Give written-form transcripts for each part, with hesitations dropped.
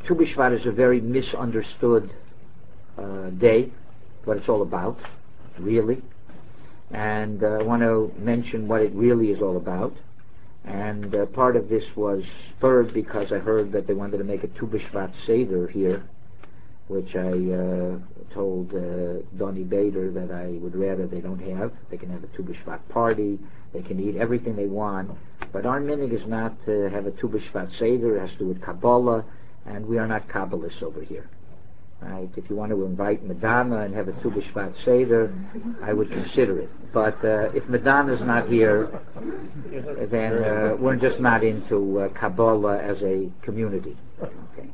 Tu B'Shvat is a very misunderstood day, what it's all about, really. And I want to mention what it really is all about. And part of this was spurred because I heard that they wanted to make a Tu B'Shvat Seder here, which I told Donnie Bader that I would rather they don't have. They can have a Tu B'Shvat party, they can eat everything they want, but our minhag is not to have a Tu B'Shvat Seder. It has to do with Kabbalah, and we are not Kabbalists over here. Right? If you want to invite Madonna and have a Tu B'Shvat Seder, I would consider it. But if Madonna's not here, then we're just not into Kabbalah as a community. Okay.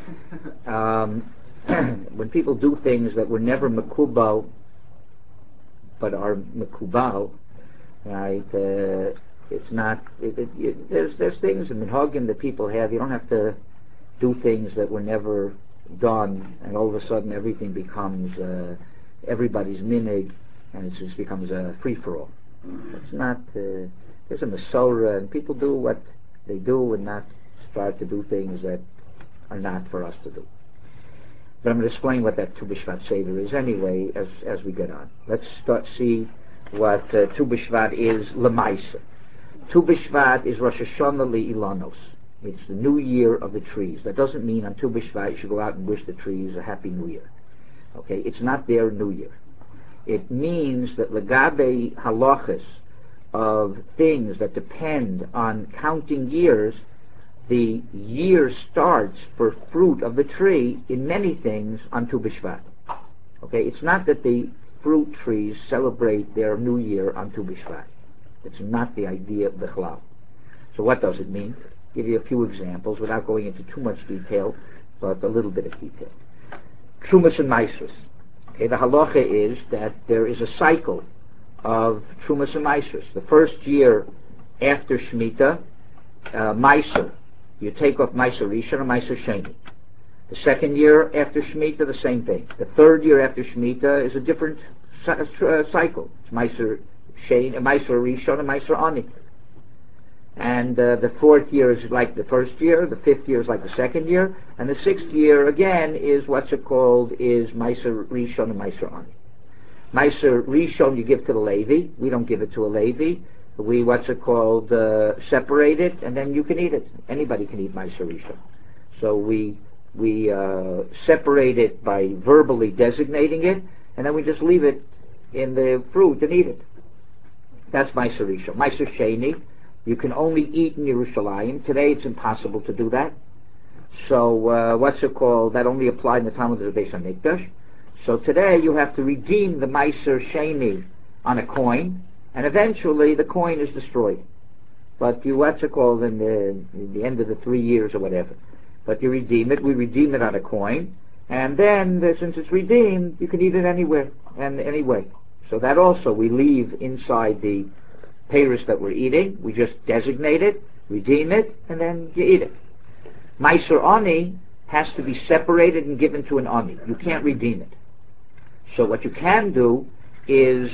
When people do things that were never Mekubal, but are Mekubal, right? It's not. There's things in Minhagim that people have. You don't have to do things that were never done, and all of a sudden everything becomes everybody's minhag, and it just becomes a free-for-all. It's not. There's a Masorah, and people do what they do, and not start to do things that are not for us to do. But I'm going to explain what that Tu B'Shvat Seder is anyway as we get on. Let's see what Tu B'Shvat is L'maisa. Tu B'Shvat is Rosh Hashanah Li'ilanos. It's the new year of the trees. That doesn't mean on Tu B'Shvat you should go out and wish the trees a happy new year. Okay, it's not their new year. It means that Lagabe halachas of things that depend on counting years, the year starts for fruit of the tree in many things on Tu B'Shvat. Okay, it's not that the fruit trees celebrate their new year on Tu B'Shvat. It's not the idea of Bichlal. So what does it mean? I'll give you a few examples without going into too much detail, but a little bit of detail. Trumas and Maisros. Okay, the halacha is that there is a cycle of Trumas and Maisros. The first year after Shemitah, Maiser, you take off Maiser Rishon and Maiser Sheni. The second year after Shemitah, the same thing. The third year after Shemitah is a different cycle. It's Maiser Sheni, Maiser Rishon and Maiser Ani. And the fourth year is like the first year, the fifth year is like the second year, and the sixth year again is what's it called, is Maiser Rishon and Maiser Ani. Maiser Rishon you give to the Levi. We don't give it to a Levi. We, separate it, and then you can eat it. Anybody can eat Maiser Rishon. So we separate it by verbally designating it, and then we just leave it in the fruit and eat it. That's Maiser Rishon. Maiser Sheni, you can only eat in Yerushalayim. Today it's impossible to do that. So that only applied in the time of the Beis HaMikdash. So today you have to redeem the Maiser Sheni on a coin, and eventually the coin is destroyed. But you in the end of the 3 years or whatever. But you redeem it. We redeem it on a coin, and then since it's redeemed, you can eat it anywhere and anyway. So that also we leave inside the peiros that we're eating. We just designate it, redeem it, and then you eat it. Maiser Ani has to be separated and given to an Ani. You can't redeem it. So what you can do is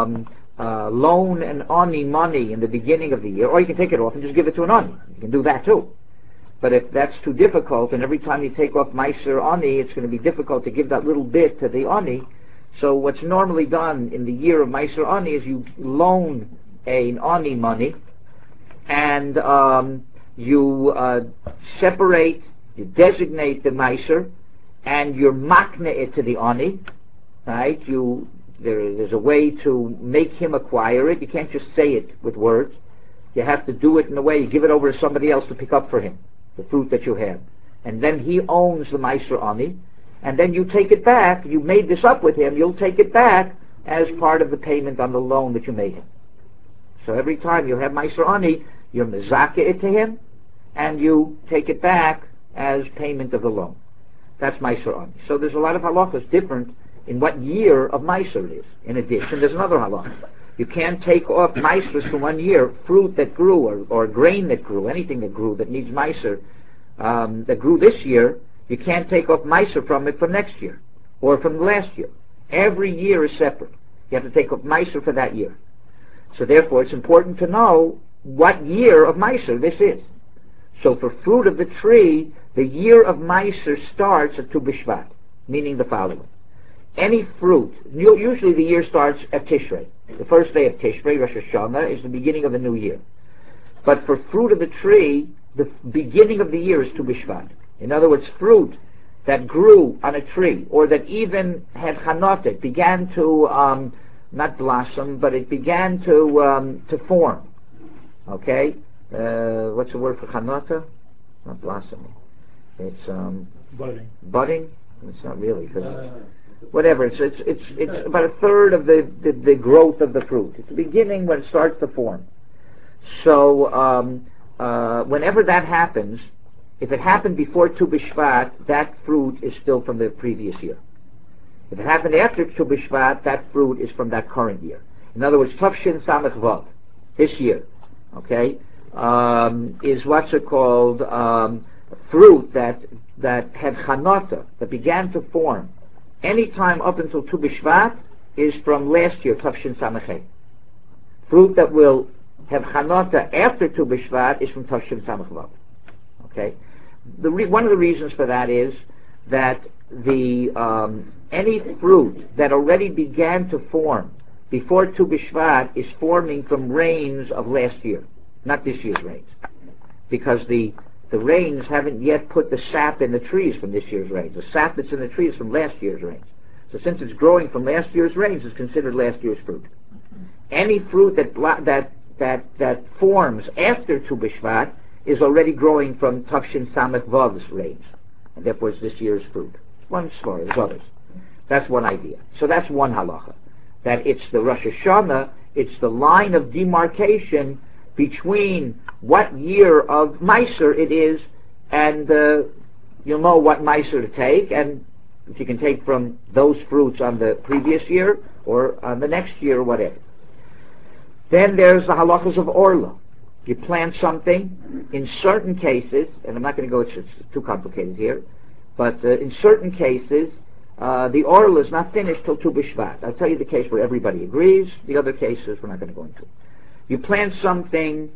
loan an Ani money in the beginning of the year, or you can take it off and just give it to an Ani. You can do that too. But if that's too difficult, and every time you take off Maiser Ani, it's going to be difficult to give that little bit to the Ani. So what's normally done in the year of Maiser Ani is you loan an Ani money, and you separate, you designate the Maiser, and you're makna it to the Ani, right? There's a way to make him acquire it. You can't just say it with words. You have to do it in a way, you give it over to somebody else to pick up for him, the fruit that you have. And then he owns the Maiser Ani, and then you take it back. You made this up with him, you'll take it back as part of the payment on the loan that you made him. So every time you have Maiser Ani, you're mezakeh it to him, and you take it back as payment of the loan. That's Maiser Ani. So there's a lot of halachas different in what year of Maiser it is. In addition, there's another halacha. You can't take off Maisers for 1 year, fruit that grew or grain that grew, anything that grew that needs Maiser, that grew this year, you can't take off Maiser from it for next year or from last year. Every year is separate. You have to take off Maiser for that year. So therefore, it's important to know what year of Maiser this is. So for fruit of the tree, The year of Meiser starts at Tu B'Shvat, meaning the following. Any fruit, usually the year starts at Tishrei. The first day of Tishrei, Rosh Hashanah, is the beginning of the new year. But for fruit of the tree, the beginning of the year is Tu B'Shvat. In other words, fruit that grew on a tree, or that even had chanot, it began to, not blossom, but it began to form. Okay? What's the word for chanota? Not blossoming. It's budding. It's not really, because whatever. It's about a third of the growth of the fruit. It's the beginning when it starts to form. So whenever that happens, if it happened before Tu B'Shvat, that fruit is still from the previous year. If it happened after Tu B'Shvat, that fruit is from that current year. In other words, Tavshin Samech Vav, this year, okay, is what's it called, fruit that had chanata, that began to form any time up until Tu B'Shvat is from last year, Tavshin Samech. Fruit that will have chanata after Tu B'Shvat is from Tavshin Samech Vav. Okay, one of the reasons for that is that any fruit that already began to form before Tu B'Shvat is forming from rains of last year, not this year's rains, because the rains haven't yet put the sap in the trees from this year's rains. The sap that's in the trees is from last year's rains. So since it's growing from last year's rains, it's considered last year's fruit. Any fruit that forms after Tu B'Shvat is already growing from Tavshin Samech Vav's rains, and therefore it's this year's fruit. One story, there's others. That's one idea. So that's one halacha. That it's the Rosh Hashanah, it's the line of demarcation between what year of Meiser it is, and you'll know what Meiser to take, and if you can take from those fruits on the previous year, or on the next year, or whatever. Then there's the halachas of Orla. You plant something, in certain cases, and I'm not going to go, it's too complicated here, but in certain cases, the Orla is not finished till Tu B'Shvat. I'll tell you the case where everybody agrees. The other cases we're not going to go into. You plant something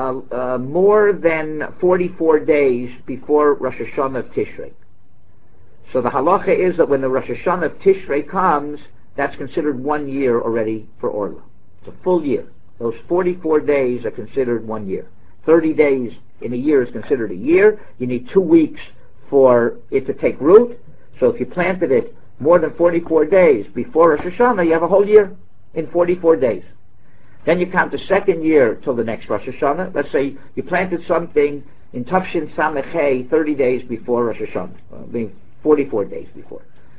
more than 44 days before Rosh Hashanah of Tishrei. So the halacha is that when the Rosh Hashanah of Tishrei comes, that's considered 1 year already for Orla. It's a full year. Those 44 days are considered 1 year. 30 days in a year is considered a year. You need 2 weeks for it to take root. So if you planted it more than 44 days before Rosh Hashanah, you have a whole year in 44 days. Then you count the second year till the next Rosh Hashanah. Let's say you planted something in Tavshin Samech 30 days before Rosh Hashanah, 44 days before.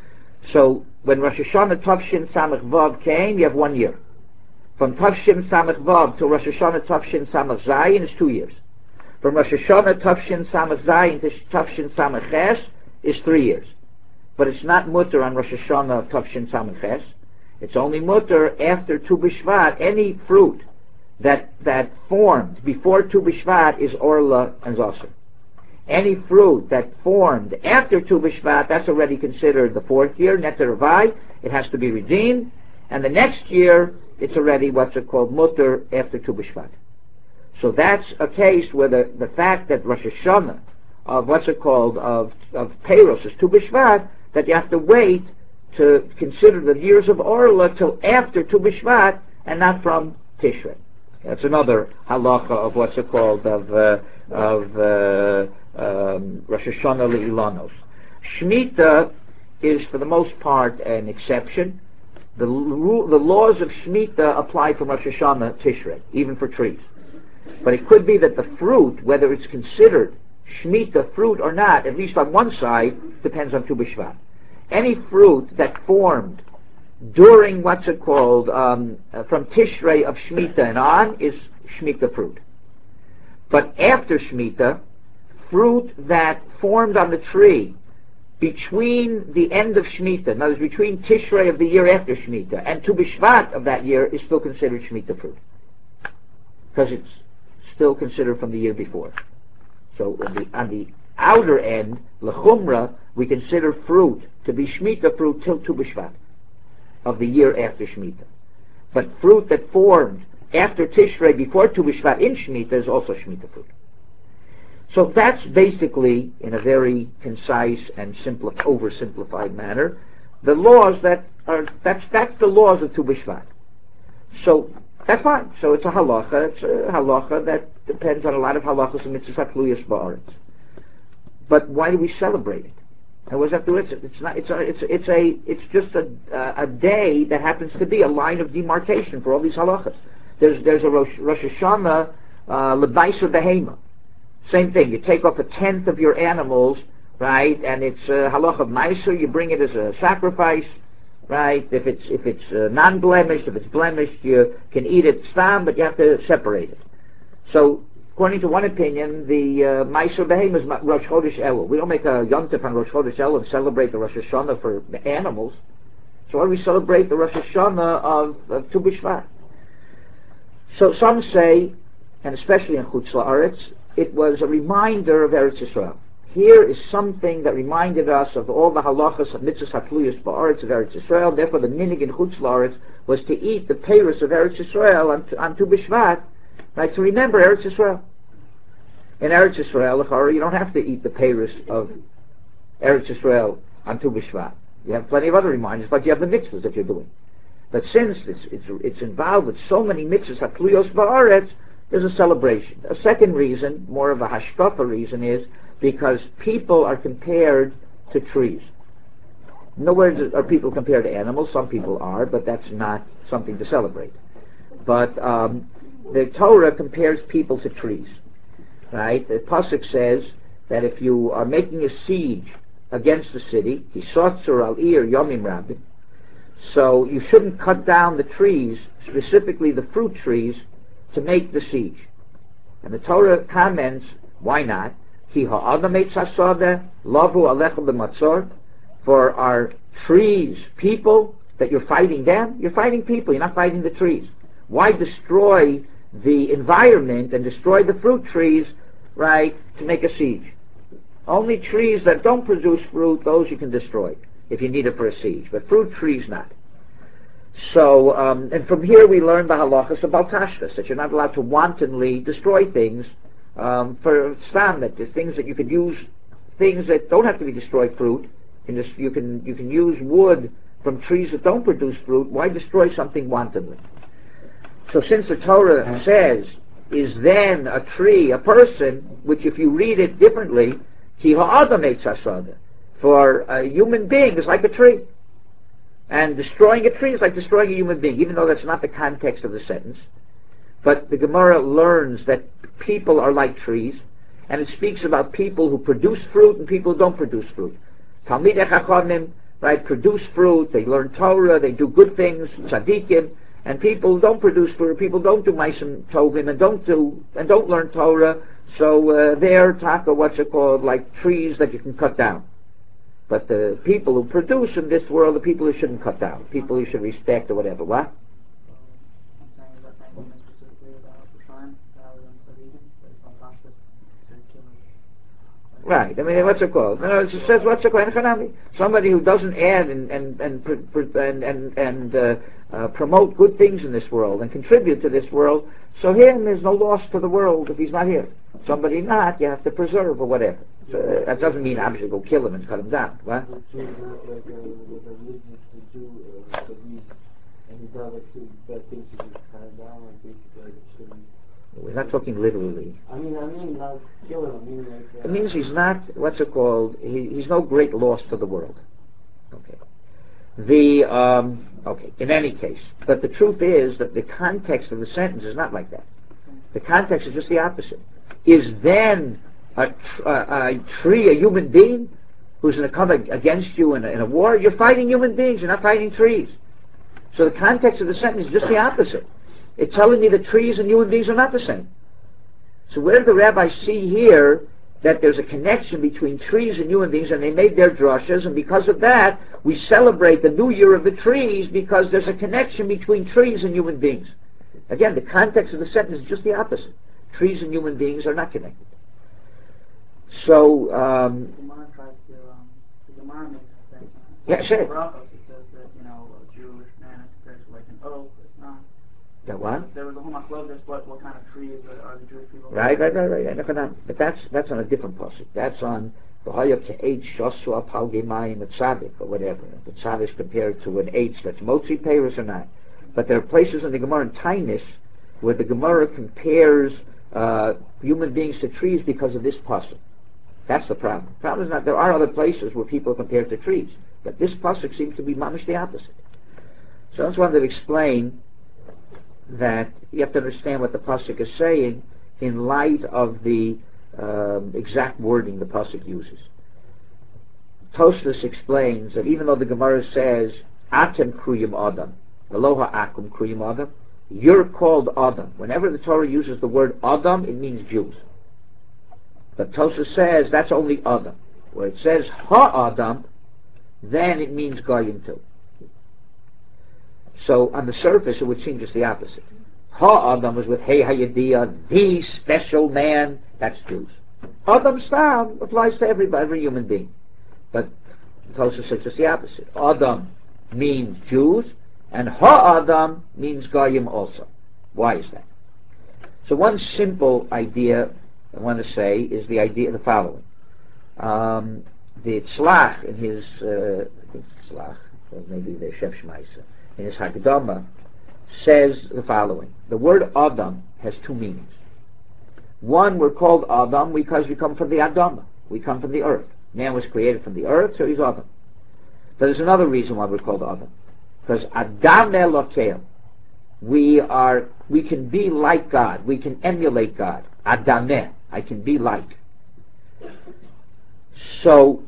So when Rosh Hashanah Tavshin Samech Vav came, you have 1 year. From Tavshin Samech Vav to Rosh Hashanah Tavshin Samech Zayin is 2 years. From Rosh Hashanah Tavshin Samech Zayin to Tavshin Samech Ches is 3 years. But it's not mutter on Rosh Hashanah Tavshin Samech Ches. It's only mutter after Tu B'Shvat. Any fruit that formed before Tu B'Shvat is Orla and Zoser. Any fruit that formed after Tu B'Shvat, that's already considered the 4th year, Neter Vai. It has to be redeemed. And the next year, it's already what's it called, mutter after Tu B'Shvat. So that's a case where the fact that Rosh Hashanah of what's it called, of Peiros is Tu B'Shvat, that you have to wait to consider the years of Orla till after Tu B'Shvat and not from Tishrei. That's another halacha of what's it called, of Rosh Hashanah Le'ilanos. Shemitah is for the most part an exception. The laws of Shemitah apply from Rosh Hashanah Tishrei, even for trees. But it could be that the fruit, whether it's considered Shemitah fruit or not, at least on one side, depends on Tu B'Shvat. Any fruit that formed during what's it called, from Tishrei of Shemitah and on, is Shemitah fruit. But after Shemitah, fruit that formed on the tree between the end of Shemitah, in other words, between Tishrei of the year after Shemitah and Tu B'Shvat of that year, is still considered Shemitah fruit, because it's still considered from the year before. So on the outer end, L'chumra, we consider fruit to be Shemitah fruit till Tu B'Shvat of the year after Shemitah. But fruit that formed after Tishrei before Tu B'Shvat in Shemitah is also Shemitah fruit. So that's basically, in a very concise and oversimplified manner, the laws that's the laws of Tu B'Shvat. So that's fine. So it's a halacha. It's a halacha that depends on a lot of halachas and mitzvahs hatluyos ba'aretz. But why do we celebrate it? And what does that do? It's not. It's just a day that happens to be a line of demarcation for all these halachas. There's a Rosh Hashanah lebaisa behema. Same thing. You take off a tenth of your animals, right? And it's halacha of meiser. You bring it as a sacrifice, right? If it's non-blemished, if it's blemished, you can eat it stam, but you have to separate it. So, according to one opinion, the meiser behema is Rosh Chodesh Elul. We don't make a Yom Tov on Rosh Chodesh Elul and celebrate the Rosh Hashanah for animals. So why do we celebrate the Rosh Hashanah of Tu B'Shvat? So some say, and especially in Chutz La'aretz, it was a reminder of Eretz Yisrael. Here is something that reminded us of all the halachas of mitzvahs hatluyos ba'aretz of Eretz Yisrael. Therefore, the minig in Chutz La'aretz was to eat the peiros of Eretz Yisrael on Tu B'Shvat, right? To remember Eretz Yisrael. In Eretz Yisrael, you don't have to eat the peiros of Eretz Yisrael on Tu B'Shvat. You have plenty of other reminders, but you have the mitzvahs that you're doing. But since it's involved with so many mitzvahs hatluyos ba'aretz, there's a celebration. A second reason, more of a hashkafa reason, is because people are compared to trees. Nowhere are people compared to animals. Some people are, but that's not something to celebrate. But the Torah compares people to trees, right? The pasuk says that if you are making a siege against the city, hisotzur al ir yomim rabim, so you shouldn't cut down the trees, specifically the fruit trees, to make the siege. And the Torah comments, why not? For our trees, people, that you're fighting them, you're fighting people, you're not fighting the trees. Why destroy the environment and destroy the fruit trees, right, to make a siege? Only trees that don't produce fruit, those you can destroy if you need it for a siege, but fruit trees not. So, and from here we learn the halachas about tashkas, that you're not allowed to wantonly destroy things for stam, that there's things that you could use, things that don't have to be destroyed, fruit. You can use wood from trees that don't produce fruit. Why destroy something wantonly? So since the Torah says, is then a tree, a person, which if you read it differently, ki ha'adam eitz hasada, for a human being is like a tree. And destroying a tree is like destroying a human being, even though that's not the context of the sentence. But the Gemara learns that people are like trees, and it speaks about people who produce fruit and people who don't produce fruit. Talmidei Chachamim, right, produce fruit, they learn Torah, they do good things, tzaddikim, and people who don't produce fruit, people don't do ma'asim tovim and don't learn Torah, so they're taka, like trees that you can cut down. But the people who produce in this world, the people who shouldn't cut down, people who should respect or whatever. What? Right. I mean, what's it called? No, it says what's it called? Somebody who doesn't add and promote good things in this world and contribute to this world. So him, there's no loss to the world if he's not here. Somebody not, you have to preserve or whatever. So that doesn't mean obviously go kill him and cut him down. What? We're not talking literally. I mean, not killing him. It means he's not, what's it called? He's no great loss to the world. Okay. Okay, in any case. But the truth is that the context of the sentence is not like that. The context is just the opposite. Is then a tree a human being who's going to come against you in a war? You're fighting human beings, you're not fighting trees. So the context of the sentence is just the opposite. It's telling me that trees and human beings are not the same. So where did the rabbis see here that there's a connection between trees and human beings, and they made their drushes, and because of that, we celebrate the new year of the trees because there's a connection between trees and human beings. Again, the context of the sentence is just the opposite. Trees and human beings are not connected. So, the Gemara tries to, the Gemara makes a statement. Yeah, sure. Brachos, it says that, a Jewish man is compared to like an oak, it's not. Yeah, What? There was a homoclothes. What kind of trees are the Jewish people? Right. But that's on a different pasuk. That's on V'hayok Ke'etz Shosua Pal Gemayim Tzadik or whatever. The Tzadik is compared to an eitz that's motzi peiros or not. But there are places in the Gemara in Tainus where the Gemara compares human beings to trees because of this pasuk. That's the problem. The problem is not, there are other places where people are compared to trees, but this pasuk seems to be mamish the opposite. So I just wanted to explain that you have to understand what the pasuk is saying in light of the exact wording the pasuk uses. Tosfos explains that even though the Gemara says Atem kruyim Adam, Aloha akum kruyim Adam, you're called Adam. Whenever the Torah uses the word Adam, it means Jews. But Tosfos says that's only Adam. Where it says Ha-Adam, then it means Goyim too. So on the surface, it would seem just the opposite. Ha-Adam was with Hey Hayadiyah, the special man, that's Jews. Adam Stam applies to everybody, every human being. But Tosfos says just the opposite. Adam means Jews, and Ha-Adam means Goyim also. Why is that? So one simple idea I want to say is the idea of the following. The Tzlach in his, I think Tzlach, or maybe the Shef Shmaisa, in his Hagdama, says the following. The word Adam has two meanings. One, we're called Adam because we come from the Adama. We come from the earth. Man was created from the earth, so he's Adam. But there's another reason why we're called Adam. Because Adam Elokeim, we can be like God. We can emulate God. Adameh, I can be like. So,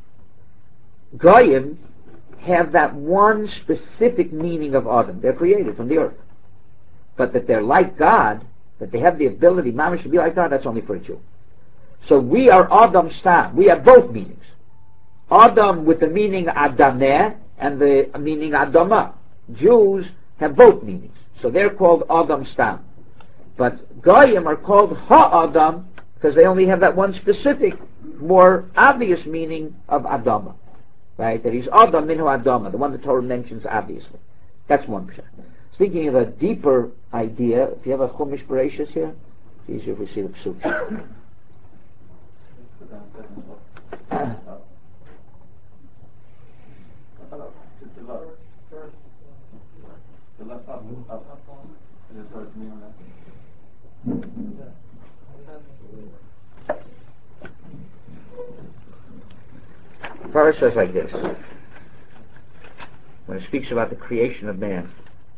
Goyim have that one specific meaning of Adam. They're created from the earth. But that they're like God, that they have the ability, mamish, to be like God, that's only for a Jew. So we are Adam Stam. We have both meanings. Adam with the meaning Adameh and the meaning Adamah. Jews have both meanings. So they're called Adam Stam. But Goyim are called Ha-Adam because they only have that one specific, more obvious meaning of Adamah. Right? That he's Adam Minhu Adamah, the one the Torah mentions obviously. That's one pshat. Speaking of a deeper idea, if you have a Chumash Bereshis here, it's easier if we see the psukim. The Torah says like this, when it speaks about the creation of man.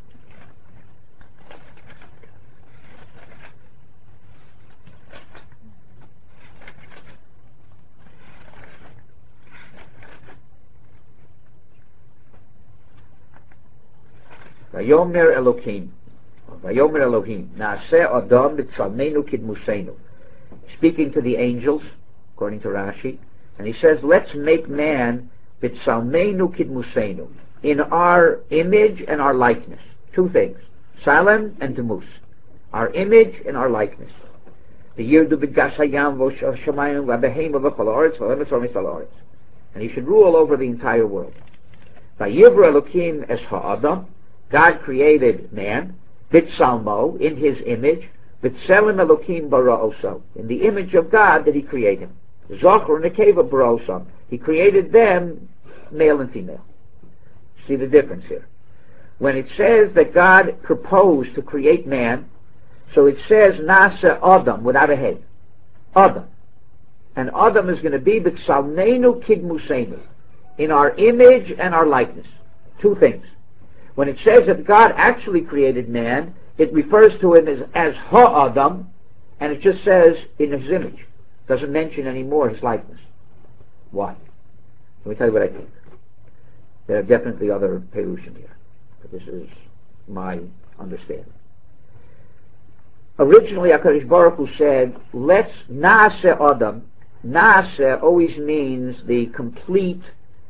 Vayomer Elohim, Naaseh Adam b'tzalmenu kidmusenu. Speaking to the angels, according to Rashi, and he says, let's make man b'tzalmenu kidmusenu, in our image and our likeness. Two things, Salem and Demus, our image and our likeness. The Yirdu b'gas hayam v'shamayim v'abehem v'chol haaretz v'lemes v'mis al haaretz, and he should rule over the entire world. Vayivra Elohim es ha'adam, God created man, B'Tsalmo, in his image, B'Tselem Elokim Bara'oso, in the image of God that he created him. Zochor Nekeva Bara'oso, he created them, male and female. See the difference here. When it says that God proposed to create man, so it says Nasa Adam, without a head. Adam. And Adam is going to be B'Tsalmenu Kidmusenu, in our image and our likeness. Two things. When it says that God actually created man, it refers to him as Ha-Adam, and it just says in his image. It doesn't mention anymore his likeness. Why? Let me tell you what I think. There are definitely other perushim here, but this is my understanding. Originally, HaKadosh Baruch Hu said, let's Naaseh Adam. Naaseh always means the complete,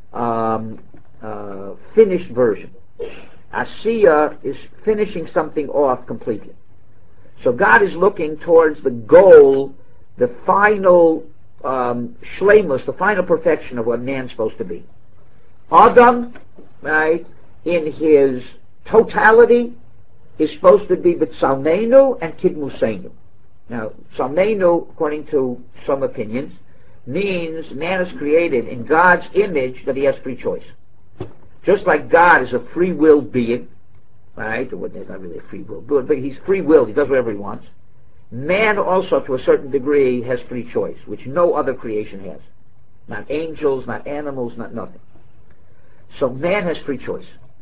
finished version. Asiya is finishing something off completely. So God is looking towards the goal, the final shleimus, the final perfection of what man's supposed to be. Adam, right, in his totality, is supposed to be B'Tzalmeinu and Kidmuseinu. Now, Tzalmeinu, according to some opinions, means man is created in God's image, that he has free choice. Just like God is a free will being, right? Or there's not really a free will, but he's free will. He does whatever he wants. Man also, to a certain degree, has free choice, which no other creation has. Not angels, not animals, not nothing. So man has free choice.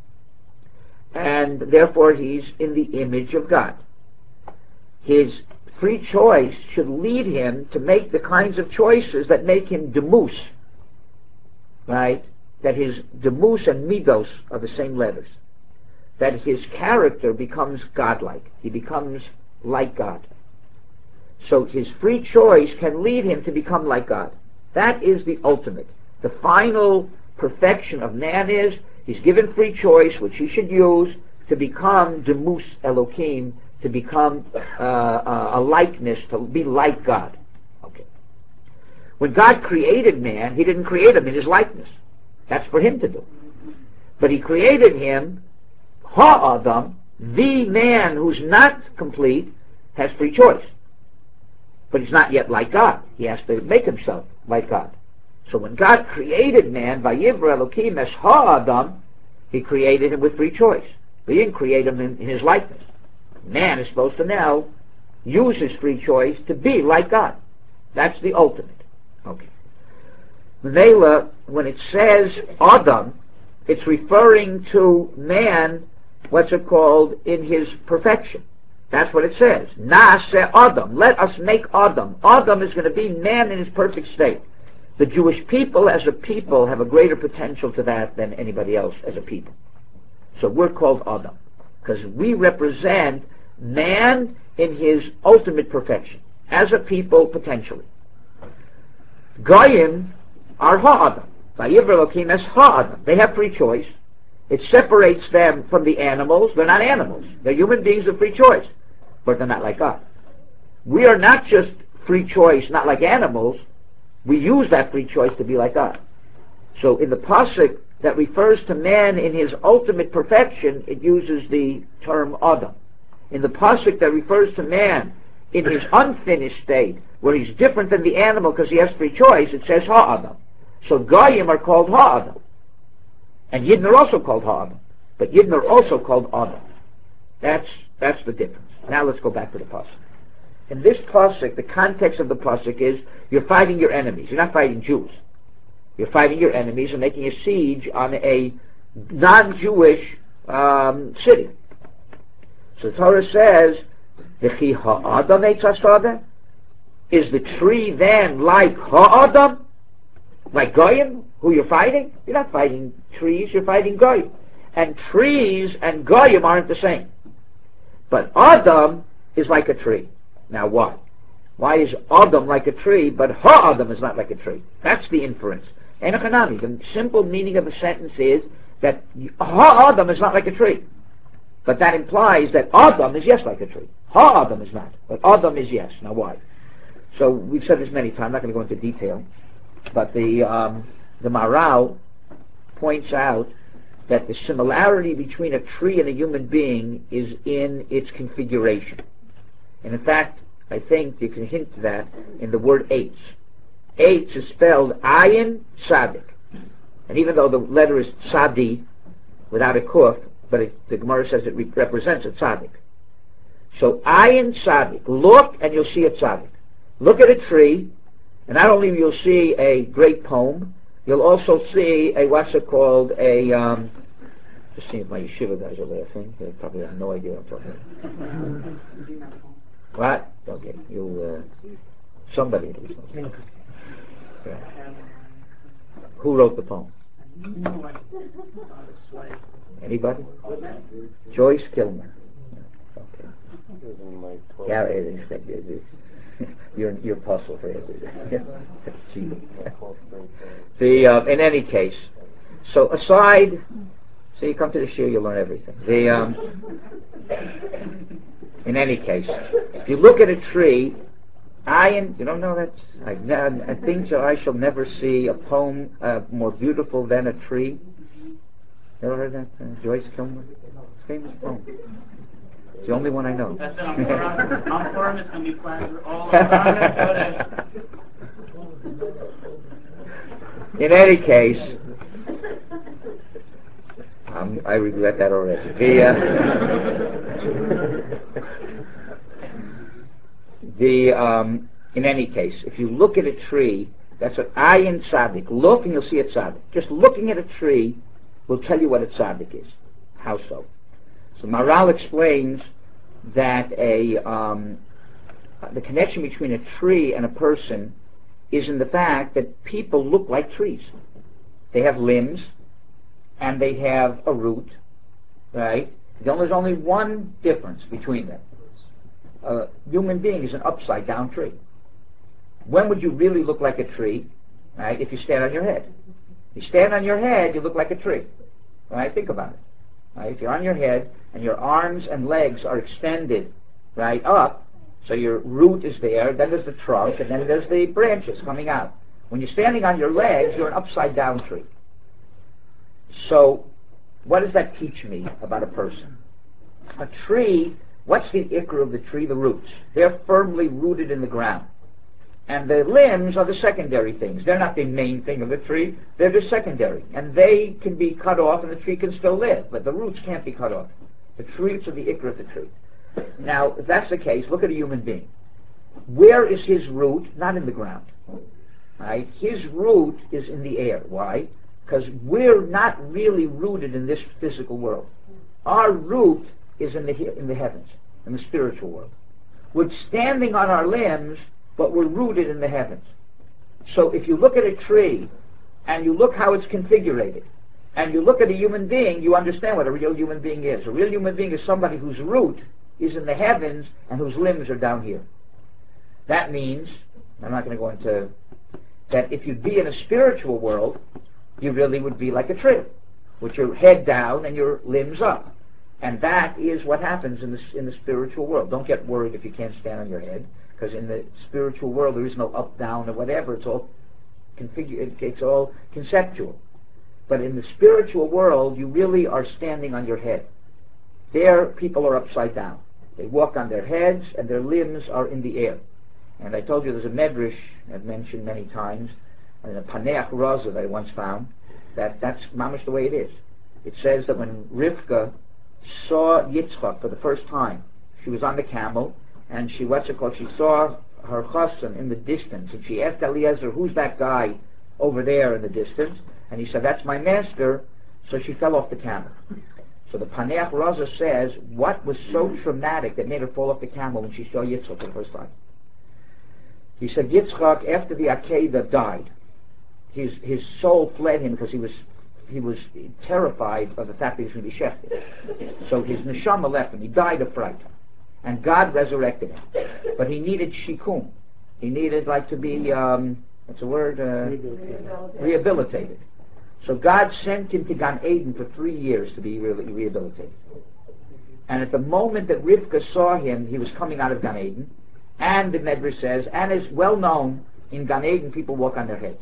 And therefore he's in the image of God. His free choice should lead him to make the kinds of choices that make him demus, right? That his demus and midos are the same letters. That his character becomes godlike. He becomes like God. So his free choice can lead him to become like God. That is the ultimate. The final perfection of man is he's given free choice, which he should use to become demus Elohim, to become a likeness, to be like God. Okay. When God created man, he didn't create him in his likeness. That's for him to do. But he created him, Ha-Adam, the man who's not complete, has free choice. But he's not yet like God. He has to make himself like God. So when God created man, Vayivra Elokim es Ha-Adam, he created him with free choice. He didn't create him in his likeness. Man is supposed to now use his free choice to be like God. That's the ultimate. Okay. Mela, when it says Adam, it's referring to man, what's it called, in his perfection. That's what it says. Na'aseh Adam. Let us make Adam. Adam is going to be man in his perfect state. The Jewish people as a people have a greater potential to that than anybody else as a people. So we're called Adam because we represent man in his ultimate perfection as a people potentially. Goyim are Ha-Adam. Vayivra Elokim es Ha-Adam. They have free choice. It separates them from the animals. They're not animals. They're human beings with free choice, but they're not like God. We are not just free choice, not like animals. We use that free choice to be like God. So in the pasuk that refers to man in his ultimate perfection, it uses the term Adam. In the pasuk that refers to man in his unfinished state, where he's different than the animal because he has free choice, it says Ha-Adam. So Goyim are called Ha-Adam. And Yidden are also called Ha-Adam. But Yidden are also called Adam. That's the difference. Now let's go back to the pasuk. In this pasuk, the context of the pasuk is you're fighting your enemies. You're not fighting Jews. You're fighting your enemies and making a siege on a non-Jewish city. So the Torah says, "V'chi ha'adam eitz hasada." Is the tree then like ha'adam, like Goyim, who you're fighting? You're not fighting trees. You're fighting Goyim. And trees and Goyim aren't the same. But Adam is like a tree. Now why? Why is Adam like a tree, but Ha-Adam is not like a tree? That's the inference. Enochanami, the simple meaning of the sentence is that Ha-Adam is not like a tree. But that implies that Adam is yes like a tree. Ha-Adam is not, but Adam is yes. Now why? So we've said this many times, I'm not going to go into detail, but the Maharal points out that the similarity between a tree and a human being is in its configuration. And in fact, I think you can hint to that in the word Eitz. Eitz is spelled Ayin Tzadik. And even though the letter is Tzadi, without a kuf, but the Gemara says it represents a Tzadik. So Ayin Tzadik. Look and you'll see a Tzadik. Look at a tree, and not only will you see a great poem, you'll also see a, what's it called, just see if my yeshiva guys are laughing. They probably have no idea what I'm talking about. What? Okay, somebody knows. Yeah. Who wrote the poem? Anybody? Joyce Kilmer. Okay. You're puzzled for everything. In any case, so aside, so you come to the shir, you learn everything. In any case, if you look at a tree, you don't know that. I think so. I shall never see a poem more beautiful than a tree. Ever heard that? Joyce Kilmer, famous poem. It's the only one I know. That's it. I'm firm. It's going to be planted all around it. In any case, I regret that already. In any case, if you look at a tree, that's what ayin tzaddik. Look and you'll see a tzaddik. Just looking at a tree will tell you what a tzaddik is. How so? So Maharal explains that the connection between a tree and a person is in the fact that people look like trees. They have limbs and they have a root, right? There's only one difference between them. A human being is an upside down tree. When would you really look like a tree? Right? If you stand on your head. You stand on your head, you look like a tree. Right? Think about it. Right? If you're on your head and your arms and legs are extended right up, so your root is there, then there's the trunk, and then there's the branches coming out. When you're standing on your legs, you're an upside down tree. So what does that teach me about a person? A tree, what's the ikr of the tree? The roots. They're firmly rooted in the ground. And the limbs are the secondary things. They're not the main thing of the tree. They're just secondary. And they can be cut off and the tree can still live. But the roots can't be cut off. The roots are the ikr of the tree. Now, if that's the case, look at a human being. Where is his root? Not in the ground. Right? His root is in the air. Why? Because we're not really rooted in this physical world. Our root is in the heavens, in the spiritual world. We're standing on our limbs, but we're rooted in the heavens. So if you look at a tree, and you look how it's configured, and you look at a human being, you understand what a real human being is. A real human being is somebody whose root is in the heavens and whose limbs are down here. That means, I'm not going to go into that, if you'd be in a spiritual world, you really would be like a tree, with your head down and your limbs up. And that is what happens in the spiritual world. Don't get worried if you can't stand on your head, because in the spiritual world there is no up, down, or whatever. It's all it's all conceptual. But in the spiritual world, you really are standing on your head. There, people are upside down. They walk on their heads, and their limbs are in the air. And I told you there's a medrash I've mentioned many times, in a Paneach Raza that I once found, that's mamish the way it is. It says that when Rivka saw Yitzchak for the first time, she was on the camel, and she saw her chassan in the distance, and she asked Eliezer, who's that guy over there in the distance? And he said, that's my master. So she fell off the camel. So the Paneach Raza says, what was so traumatic that made her fall off the camel when she saw Yitzchak for the first time? He said, Yitzchak, after the Akedah died, his soul fled him because he was terrified of the fact that he was going to be shechted. So his neshama left him. He died of fright. And God resurrected him. But he needed shikum. He needed to be, what's the word? Rehabilitated. So God sent him to Gan Eden for 3 years to be really rehabilitated. And at the moment that Rivka saw him, he was coming out of Gan Eden. And the Medrash says, and is well known, in Gan Eden people walk on their heads.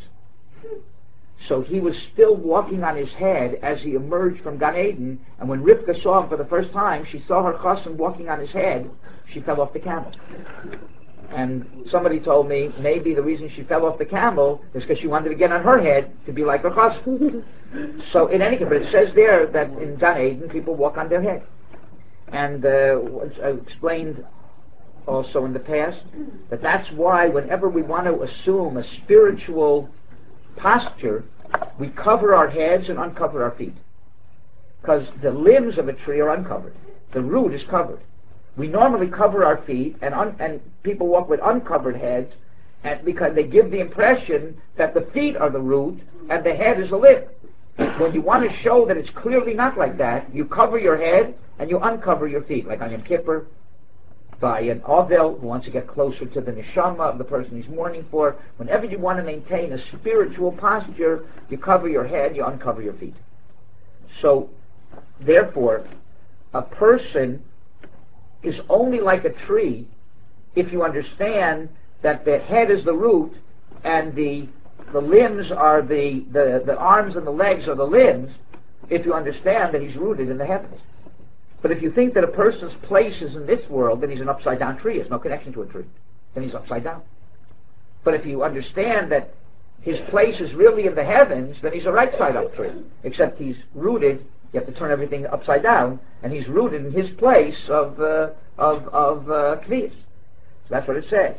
So he was still walking on his head as he emerged from Gan Eden, and when Rivka saw him for the first time, she saw her chassan walking on his head, she fell off the camel. And somebody told me maybe the reason she fell off the camel is because she wanted to get on her head to be like her chassan. So in any case, but it says there that in Gan Eden people walk on their head. And I explained also in the past that that's why whenever we want to assume a spiritual posture, we cover our heads and uncover our feet, because the limbs of a tree are uncovered. The root is covered. We normally cover our feet, and people walk with uncovered heads, and because they give the impression that the feet are the root and the head is the limb. When you want to show that it's clearly not like that, you cover your head and you uncover your feet, like on Yom Kippur, by an Avel who wants to get closer to the neshama of the person he's mourning for. Whenever you want to maintain a spiritual posture, you cover your head, you uncover your feet. So, therefore, a person is only like a tree if you understand that the head is the root and the limbs are the arms and the legs are the limbs, if you understand that he's rooted in the heavens. But if you think that a person's place is in this world, then he's an upside-down tree. He has no connection to a tree. Then he's upside down. But if you understand that his place is really in the heavens, then he's a right-side-up tree. Except he's rooted, you have to turn everything upside down, and he's rooted in his place of Kvias. So that's what it says.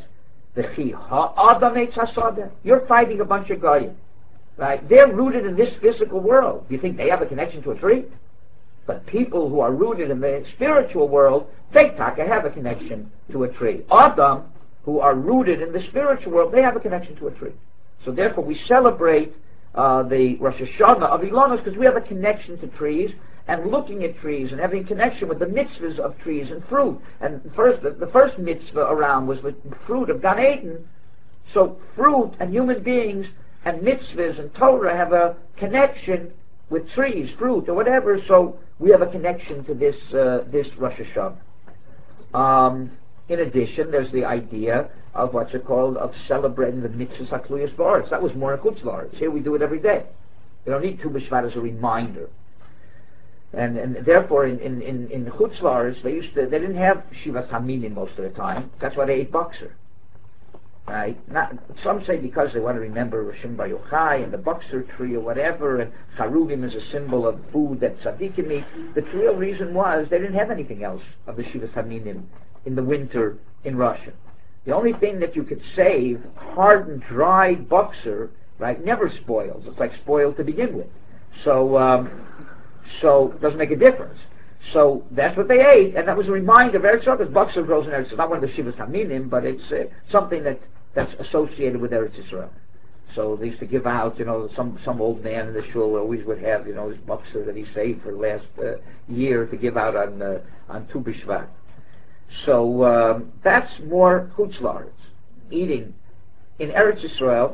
You're fighting a bunch of goyim. Right? They're rooted in this physical world. Do you think they have a connection to a tree? But people who are rooted in the spiritual world, they have a connection to a tree. Adam, who are rooted in the spiritual world, they have a connection to a tree. So therefore we celebrate the Rosh Hashanah of Ilanos because we have a connection to trees and looking at trees and having connection with the mitzvahs of trees and fruit. And the first mitzvah around was the fruit of Gan Eden. So fruit and human beings and mitzvahs and Torah have a connection with trees, fruit, or whatever. So we have a connection to this Rosh Hashanah. In addition, there's the idea of what's it called, of celebrating the mitzvahs hakluyas ba'aretz. That was more in Chutz La'aretz. Here we do it every day. We don't need Tu B'Shvat as a reminder. And therefore, in Chutz La'aretz, they didn't have Shivas Haminim most of the time. That's why they ate Boxer. Right? Some say because they want to remember Rishon Bar Yochai and the Boxer tree or whatever, and Charugim is a symbol of food that tzaddikim eat. The real reason was they didn't have anything else of the Shivas Haminim in the winter in Russia. The only thing that you could save, hardened, dried Boxer, right, never spoils. It's like spoiled to begin with. So it doesn't make a difference. So that's what they ate, and that was a reminder of Eretz Yisrael, because Boxer grows in Eretz Yisrael. Not one of the Shivas Haminim, but it's something that's associated with Eretz Yisrael. So they used to give out, some old man in the shul always would have, his Boxer that he saved for the last year to give out on Tu B'Shvat. So that's more Chutz La'aretz, eating. In Eretz Yisrael,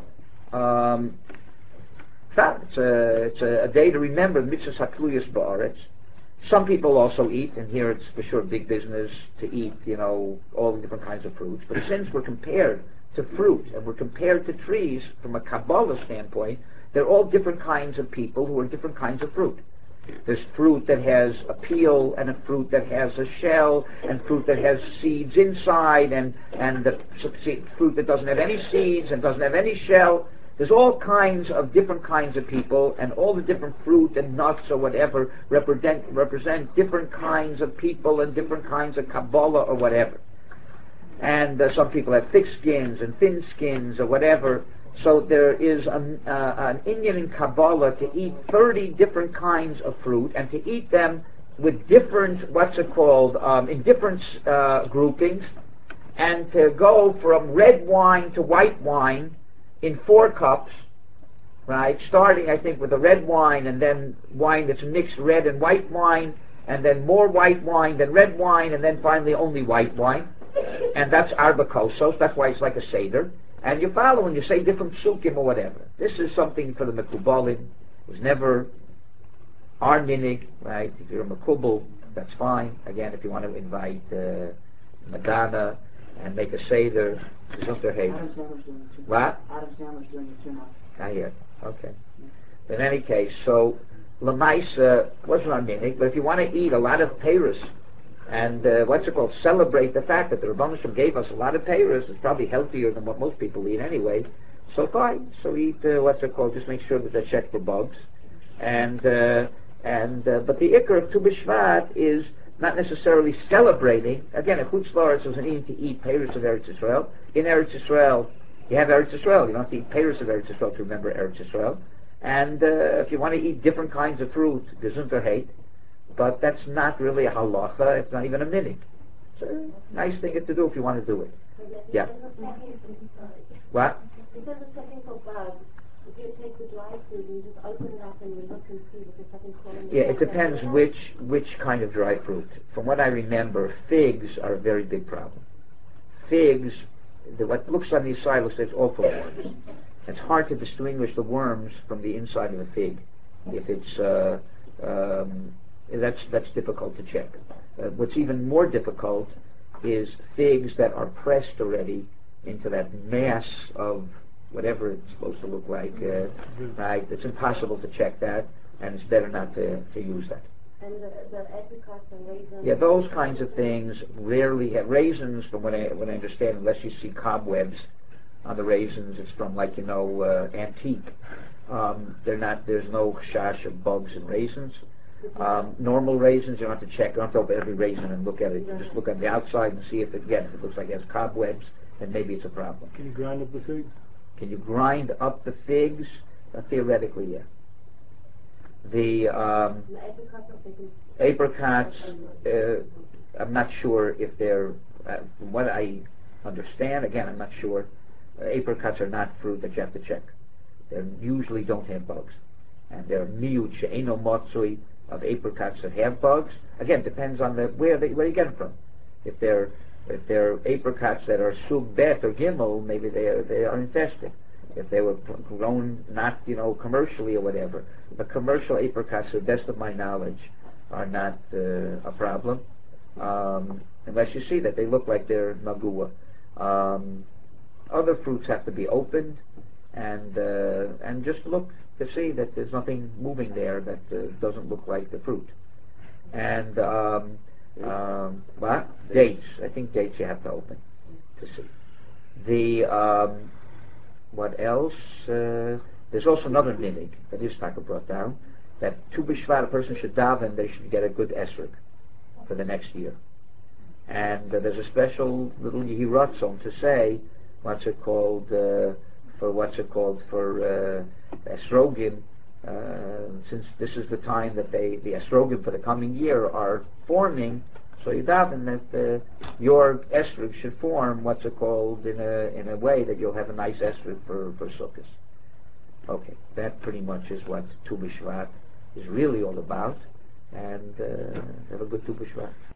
it's a day to remember the mitzvahs hakluyas ba'aretz. Some people also eat, and here it's for sure big business to eat, all the different kinds of fruits. But since we're compared to fruit and we're compared to trees from a Kabbalah standpoint, they're all different kinds of people who are different kinds of fruit. There's fruit that has a peel, and a fruit that has a shell, and fruit that has seeds inside, and the fruit that doesn't have any seeds and doesn't have any shell. There's all kinds of different kinds of people, and all the different fruit and nuts or whatever represent different kinds of people and different kinds of Kabbalah or whatever. And some people have thick skins and thin skins or whatever. So there is an Indian in Kabbalah to eat 30 different kinds of fruit and to eat them with different, in different groupings, and to go from red wine to white wine in 4 cups, right? Starting, I think, with the red wine, and then wine that's mixed red and white wine, and then more white wine, then red wine, and then finally only white wine. And that's Arba Kosos. That's why it's like a Seder. And you follow and you say different psukim or whatever. This is something for the Mekubalim. It was never our minig, right? If you're a Mekubal, that's fine. Again, if you want to invite Madonna and make a Seder, Adam Sandler's doing it too much. What? Adam Sandler's doing it too much. I hear. Okay. In any case, so Lamaisa wasn't our minig, but if you want to eat a lot of Paris, and celebrate the fact that the Rebbeinu Shem gave us a lot of peiros. It's probably healthier than what most people eat anyway. So fine. So eat just make sure that they check for bugs. But the ikar of Tu B'Shvat is not necessarily celebrating. Again, a Chutz La'aretz doesn't need to eat peiros of Eretz Yisrael. In Eretz Yisrael, you have Eretz Yisrael. You don't have to eat peiros of Eretz Yisrael to remember Eretz Yisrael. And if you want to eat different kinds of fruit, gesund or hate. But that's not really a halacha. It's not even a minig. It's a nice thing to do if you want to do it. Yeah. What? If there's a technical bug, if you take the dry fruit and you just open it up and you look and see what the second column is. Yeah, it depends which kind of dry fruit. From what I remember, figs are a very big problem. Figs, what looks on the inside looks like it's all full of worms. It's hard to distinguish the worms from the inside of a fig. If it's that's difficult to check. What's even more difficult is figs that are pressed already into that mass of whatever it's supposed to look like. Right? It's impossible to check that, and it's better not to use that. And the apricots and raisins. Yeah, those kinds of things rarely have raisins. From what I understand, unless you see cobwebs on the raisins, it's from antique. They're not. There's no chash of bugs in raisins. Normal raisins, you don't have to check. You don't have to open every raisin and look at it. You just look on the outside and see if it looks like it has cobwebs, and maybe it's a problem. Can you grind up the figs? Can you grind up the figs? Theoretically, yeah. The apricots, I'm not sure if they're, from what I understand, again, I'm not sure, apricots are not fruit that you have to check. They usually don't have bugs. And there are miut she'eno motzui of apricots that have bugs. Again, depends on where you get them from. If they're apricots that are sug bet or gimel, maybe they are infested. If they were grown not commercially or whatever. But commercial apricots, to the best of my knowledge, are not a problem, unless you see that they look like they're nagua. Other fruits have to be opened and just look to see that there's nothing moving there that doesn't look like the fruit. And dates. I think dates you have to open to see. What else? There's also another minig that Yitzchak brought down, that Tu B'Shvat, a person should daven, they should get a good esrog for the next year. And there's a special little Yehiratzon to say, for esrogim, since this is the time that the esrogim for the coming year are forming, so you daven that your esrog should form in a way that you'll have a nice esrog for Sukkot. Okay, that pretty much is what Tu B'Shvat is really all about, and have a good Tu B'Shvat.